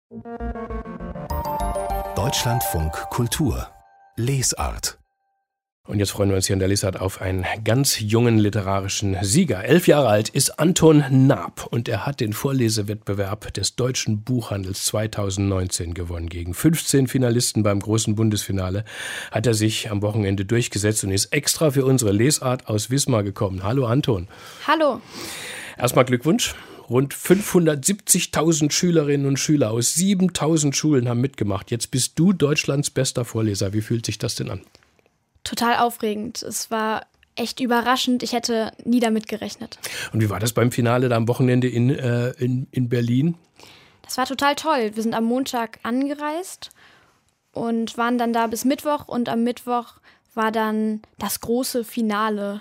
Deutschlandfunk Kultur Lesart. Und jetzt freuen wir uns hier in der Lesart auf einen ganz jungen literarischen Sieger. 11 Jahre alt ist Anton Naab und er hat den Vorlesewettbewerb des Deutschen Buchhandels 2019 gewonnen. Gegen 15 Finalisten beim großen Bundesfinale hat er sich am Wochenende durchgesetzt und ist extra für unsere Lesart aus Wismar gekommen. Hallo Anton. Hallo. Erstmal Glückwunsch. Rund 570.000 Schülerinnen und Schüler aus 7.000 Schulen haben mitgemacht. Jetzt bist du Deutschlands bester Vorleser. Wie fühlt sich das denn an? Total aufregend. Es war echt überraschend. Ich hätte nie damit gerechnet. Und wie war das beim Finale da am Wochenende in Berlin? Das war total toll. Wir sind am Montag angereist und waren dann da bis Mittwoch. Und am Mittwoch war dann das große Finale.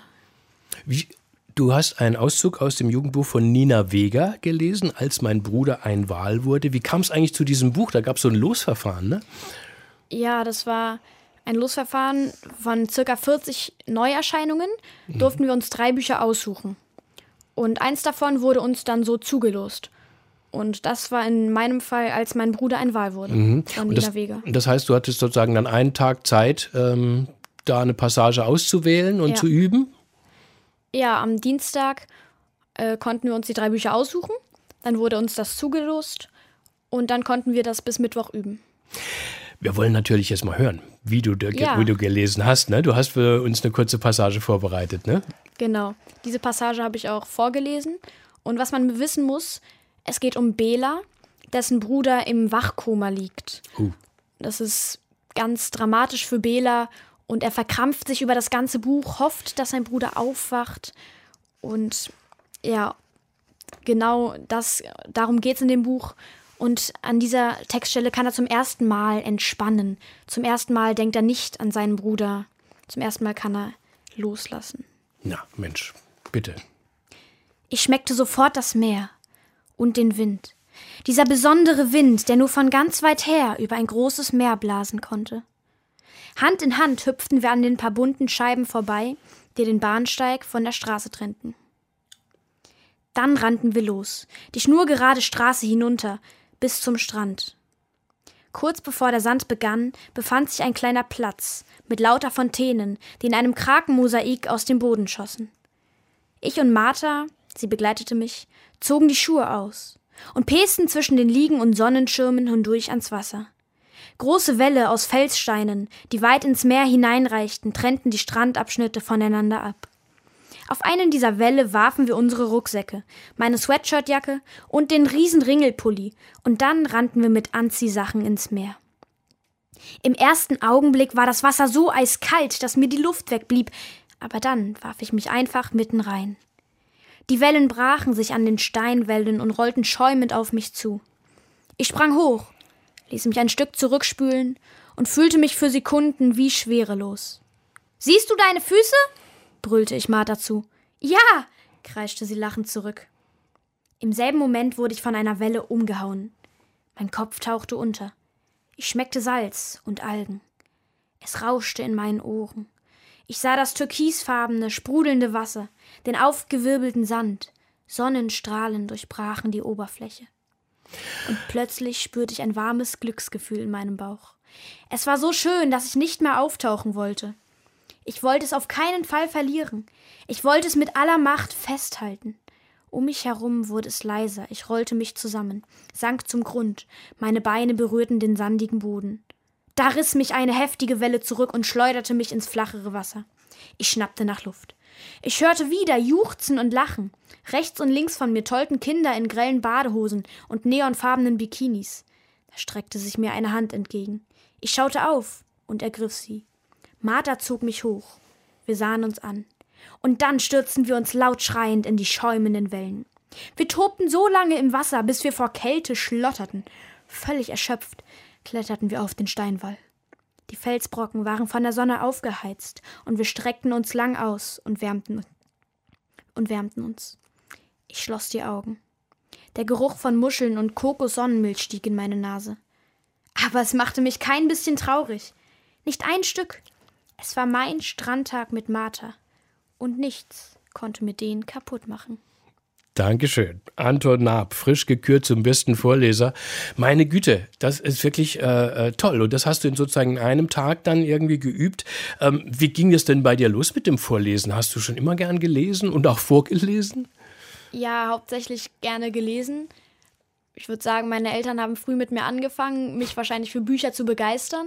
Du hast einen Auszug aus dem Jugendbuch von Nina Weger gelesen, als mein Bruder ein Wal wurde. Wie kam es eigentlich zu diesem Buch? Da gab es so ein Losverfahren, ne? Ja, das war ein Losverfahren von ca. 40 Neuerscheinungen. Durften wir uns 3 Bücher aussuchen. Und eins davon wurde uns dann so zugelost. Und das war in meinem Fall, als mein Bruder ein Wal wurde, von Nina Weger. Das heißt, du hattest sozusagen dann einen Tag Zeit, da eine Passage auszuwählen und zu üben? Ja, am Dienstag konnten wir uns die 3 Bücher aussuchen. Dann wurde uns das zugelost und dann konnten wir das bis Mittwoch üben. Wir wollen natürlich jetzt mal hören, wie du gelesen hast. Ne? Du hast für uns eine kurze Passage vorbereitet, ne? Genau. Diese Passage habe ich auch vorgelesen. Und was man wissen muss, es geht um Bela, dessen Bruder im Wachkoma liegt. Das ist ganz dramatisch für Bela. Und er verkrampft sich über das ganze Buch, hofft, dass sein Bruder aufwacht. Und ja, genau darum geht es in dem Buch. Und an dieser Textstelle kann er zum ersten Mal entspannen. Zum ersten Mal denkt er nicht an seinen Bruder. Zum ersten Mal kann er loslassen. Na, Mensch, bitte. Ich schmeckte sofort das Meer und den Wind. Dieser besondere Wind, der nur von ganz weit her über ein großes Meer blasen konnte. Hand in Hand hüpften wir an den paar bunten Scheiben vorbei, die den Bahnsteig von der Straße trennten. Dann rannten wir los, die schnurgerade Straße hinunter, bis zum Strand. Kurz bevor der Sand begann, befand sich ein kleiner Platz mit lauter Fontänen, die in einem Krakenmosaik aus dem Boden schossen. Ich und Martha, sie begleitete mich, zogen die Schuhe aus und pesten zwischen den Liegen und Sonnenschirmen hindurch ans Wasser. Große Wälle aus Felssteinen, die weit ins Meer hineinreichten, trennten die Strandabschnitte voneinander ab. Auf einen dieser Wälle warfen wir unsere Rucksäcke, meine Sweatshirtjacke und den riesen Ringelpulli, und dann rannten wir mit Anziehsachen ins Meer. Im ersten Augenblick war das Wasser so eiskalt, dass mir die Luft wegblieb, aber dann warf ich mich einfach mitten rein. Die Wellen brachen sich an den Steinwellen und rollten schäumend auf mich zu. Ich sprang hoch, ließ mich ein Stück zurückspülen und fühlte mich für Sekunden wie schwerelos. »Siehst du deine Füße?« brüllte ich Martha zu. »Ja«, kreischte sie lachend zurück. Im selben Moment wurde ich von einer Welle umgehauen. Mein Kopf tauchte unter. Ich schmeckte Salz und Algen. Es rauschte in meinen Ohren. Ich sah das türkisfarbene, sprudelnde Wasser, den aufgewirbelten Sand. Sonnenstrahlen durchbrachen die Oberfläche. Und plötzlich spürte ich ein warmes Glücksgefühl in meinem Bauch. Es war so schön, dass ich nicht mehr auftauchen wollte. Ich wollte es auf keinen Fall verlieren. Ich wollte es mit aller Macht festhalten. Um mich herum wurde es leiser. Ich rollte mich zusammen, sank zum Grund. Meine Beine berührten den sandigen Boden. Da riss mich eine heftige Welle zurück und schleuderte mich ins flachere Wasser. Ich schnappte nach Luft. Ich hörte wieder Juchzen und Lachen. Rechts und links von mir tollten Kinder in grellen Badehosen und neonfarbenen Bikinis. Da streckte sich mir eine Hand entgegen. Ich schaute auf und ergriff sie. Martha zog mich hoch. Wir sahen uns an. Und dann stürzten wir uns laut schreiend in die schäumenden Wellen. Wir tobten so lange im Wasser, bis wir vor Kälte schlotterten. Völlig erschöpft kletterten wir auf den Steinwall. Die Felsbrocken waren von der Sonne aufgeheizt, und wir streckten uns lang aus und wärmten uns. Ich schloss die Augen. Der Geruch von Muscheln und Kokos-Sonnenmilch stieg in meine Nase. Aber es machte mich kein bisschen traurig. Nicht ein Stück. Es war mein Strandtag mit Martha. Und nichts konnte mir den kaputt machen. Dankeschön. Anton Naab, frisch gekürt zum besten Vorleser. Meine Güte, das ist wirklich toll. Und das hast du in sozusagen einem Tag dann irgendwie geübt. Wie ging es denn bei dir los mit dem Vorlesen? Hast du schon immer gern gelesen und auch vorgelesen? Ja, hauptsächlich gerne gelesen. Ich würde sagen, meine Eltern haben früh mit mir angefangen, mich wahrscheinlich für Bücher zu begeistern.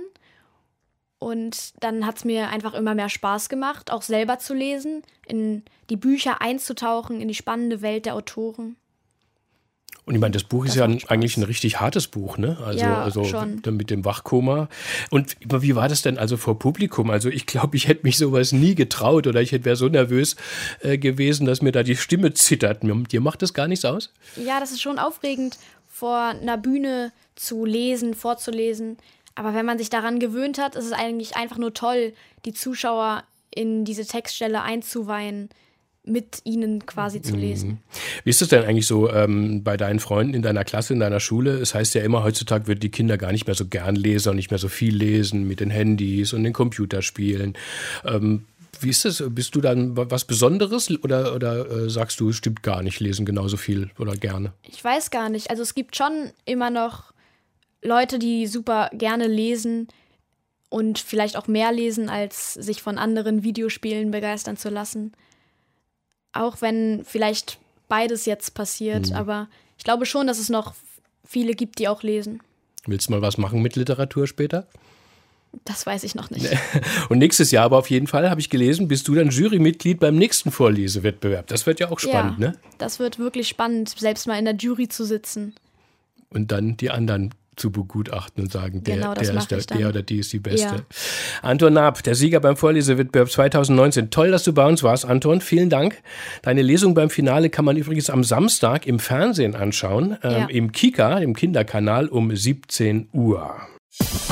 Und dann hat es mir einfach immer mehr Spaß gemacht, auch selber zu lesen, in die Bücher einzutauchen, in die spannende Welt der Autoren. Und ich meine, das Buch ist ja eigentlich ein richtig hartes Buch, ne? Also schon. Mit dem Wachkoma. Und wie war das denn also vor Publikum? Also ich glaube, ich hätte mich sowas nie getraut oder ich wäre so nervös gewesen, dass mir da die Stimme zittert. Dir macht das gar nichts aus? Ja, das ist schon aufregend, vor einer Bühne zu lesen, vorzulesen. Aber wenn man sich daran gewöhnt hat, ist es eigentlich einfach nur toll, die Zuschauer in diese Textstelle einzuweihen, mit ihnen quasi zu lesen. Wie ist es denn eigentlich so bei deinen Freunden in deiner Klasse, in deiner Schule? Es heißt ja immer, heutzutage würden die Kinder gar nicht mehr so gern lesen und nicht mehr so viel lesen mit den Handys und den Computerspielen. Wie ist das? Bist du dann was Besonderes oder sagst du, es stimmt gar nicht, lesen genauso viel oder gerne? Ich weiß gar nicht. Also es gibt schon immer noch Leute, die super gerne lesen und vielleicht auch mehr lesen, als sich von anderen Videospielen begeistern zu lassen. Auch wenn vielleicht beides jetzt passiert, aber ich glaube schon, dass es noch viele gibt, die auch lesen. Willst du mal was machen mit Literatur später? Das weiß ich noch nicht. Und nächstes Jahr aber auf jeden Fall, habe ich gelesen, bist du dann Jurymitglied beim nächsten Vorlesewettbewerb. Das wird ja auch spannend, ne? Das wird wirklich spannend, selbst mal in der Jury zu sitzen. Und dann die anderen zu begutachten und sagen, der oder die ist die Beste. Ja. Anton Naab, der Sieger beim Vorlesewettbewerb 2019. Toll, dass du bei uns warst, Anton. Vielen Dank. Deine Lesung beim Finale kann man übrigens am Samstag im Fernsehen anschauen, im Kika, im Kinderkanal um 17 Uhr.